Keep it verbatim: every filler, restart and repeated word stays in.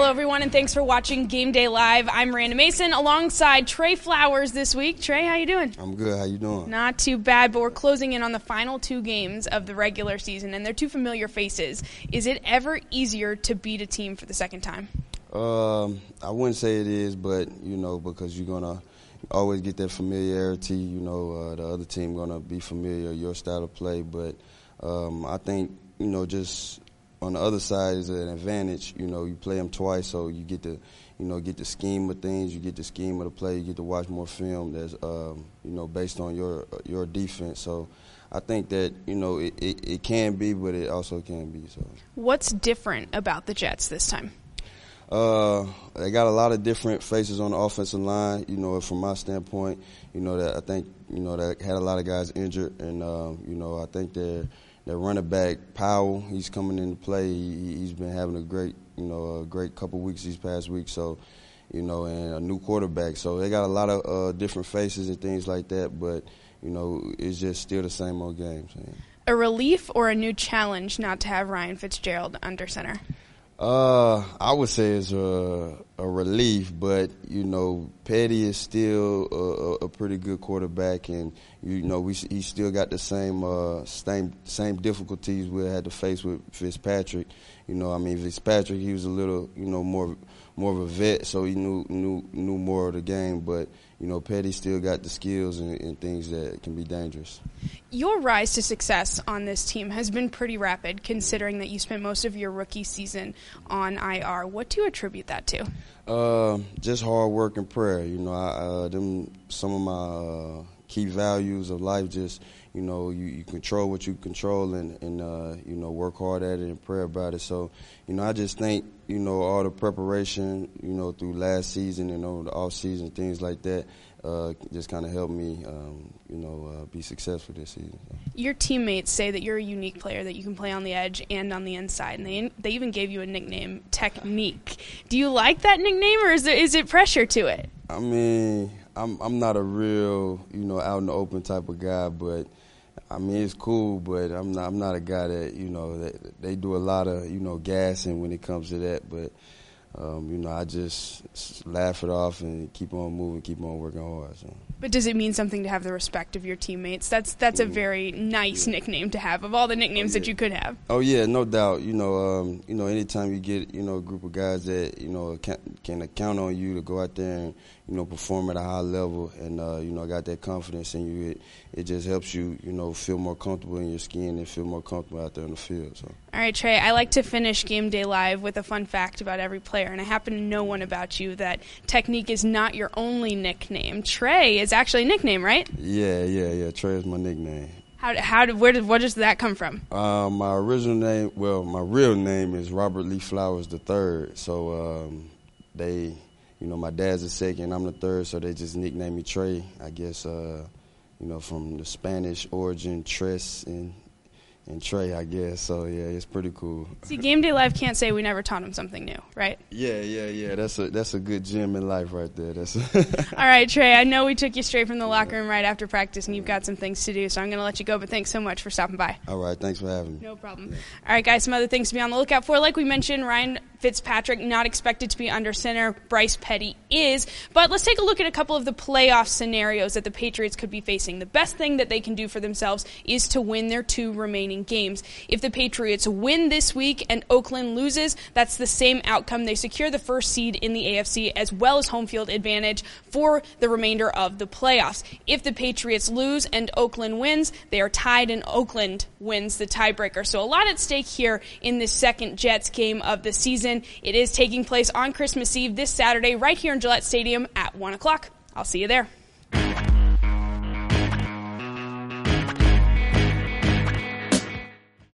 Hello, everyone, and thanks for watching Game Day Live. I'm Miranda Mason alongside Trey Flowers this week. Trey, how you doing? I'm good. How you doing? Not too bad, but we're closing in on the final two games of the regular season, and they're two familiar faces. Is it ever easier to beat a team for the second time? Um, I wouldn't say it is, but, you know, because you're going to always get that familiarity. You know, uh, the other team going to be familiar, your style of play. But um, I think, you know, just on the other side is an advantage. You know, you play them twice, so you get to, you know, get the scheme of things. You get the scheme of the play. You get to watch more film that's, um, you know, based on your your defense. So I think that, you know, it, it, it can be, but it also can be. So what's different about the Jets this time? Uh, they got a lot of different faces on the offensive line. You know, from my standpoint, you know that I think you know that had a lot of guys injured, and um, you know I think they're. Their running back, Powell, he's coming into play. He, he's been having a great, you know, a great couple weeks these past weeks. So, you know, and a new quarterback. So they got a lot of uh, different faces and things like that. But, you know, it's just still the same old games. A relief or a new challenge not to have Ryan Fitzgerald under center? Uh, I would say it's a, a relief, but, you know, Petty is still a, a pretty good quarterback, and, you know, we he still got the same uh, same same difficulties we had to face with Fitzpatrick. You know, I mean, Fitzpatrick, he was a little, you know, more more of a vet, so he knew knew knew more of the game, but, you know, Petty still got the skills and, and things that can be dangerous. Your rise to success on this team has been pretty rapid, considering that you spent most of your rookie season on I R. What do you attribute that to? Uh, just hard work and prayer. You know, I, uh, them some of my uh, key values of life. Just you know, you, you control what you control, and, and uh, you know, work hard at it and pray about it. So, you know, I just think you know all the preparation, you know, through last season and over the off season, things like that. Uh, just kind of helped me, um, you know, uh, be successful this season. Your teammates say that you're a unique player, that you can play on the edge and on the inside, and they they even gave you a nickname, Technique. Do you like that nickname, or is there, is it pressure to it? I mean, I'm I'm not a real, you know, out in the open type of guy, but I mean it's cool. But I'm not I'm not a guy that you know that they do a lot of you know gassing when it comes to that, but. Um, you know, I just laugh it off and keep on moving, keep on working hard. So. But does it mean something to have the respect of your teammates? That's that's a very nice yeah. nickname to have, of all the nicknames oh, yeah. that you could have. Oh yeah, no doubt. You know, um, you know, anytime you get you know a group of guys that you know can, can count on you to go out there and you know perform at a high level, and uh, you know got that confidence in you, it it just helps you you know feel more comfortable in your skin and feel more comfortable out there in the field. So. All right, Trey, I like to finish Game Day Live with a fun fact about every player, and I happen to know one about you, that Technique is not your only nickname. Trey is actually a nickname, right? Yeah, yeah, yeah. Trey is my nickname. How how did where did what does that come from? Uh, my original name, well, my real name is Robert Lee Flowers the third. So um, they, you know, my dad's the second, I'm the third, so they just nicknamed me Trey. I guess, uh, you know, from the Spanish origin, tres and. And Trey, I guess. So, yeah, it's pretty cool. See, Game Day Live can't say we never taught him something new, right? Yeah, yeah, yeah. That's a that's a good gem in life right there. That's All right, Trey, I know we took you straight from the locker room right after practice, and you've got some things to do, so I'm going to let you go. But thanks so much for stopping by. All right, thanks for having me. No problem. All right, guys, some other things to be on the lookout for. Like we mentioned, Ryan Fitzpatrick not expected to be under center. Bryce Petty is. But let's take a look at a couple of the playoff scenarios that the Patriots could be facing. The best thing that they can do for themselves is to win their two remaining games. If the Patriots win this week and Oakland loses, that's the same outcome. They secure the first seed in the A F C as well as home field advantage for the remainder of the playoffs. If the Patriots lose and Oakland wins, they are tied and Oakland wins the tiebreaker. So a lot at stake here in this second Jets game of the season. It is taking place on Christmas Eve this Saturday right here in Gillette Stadium at one o'clock. I'll see you there.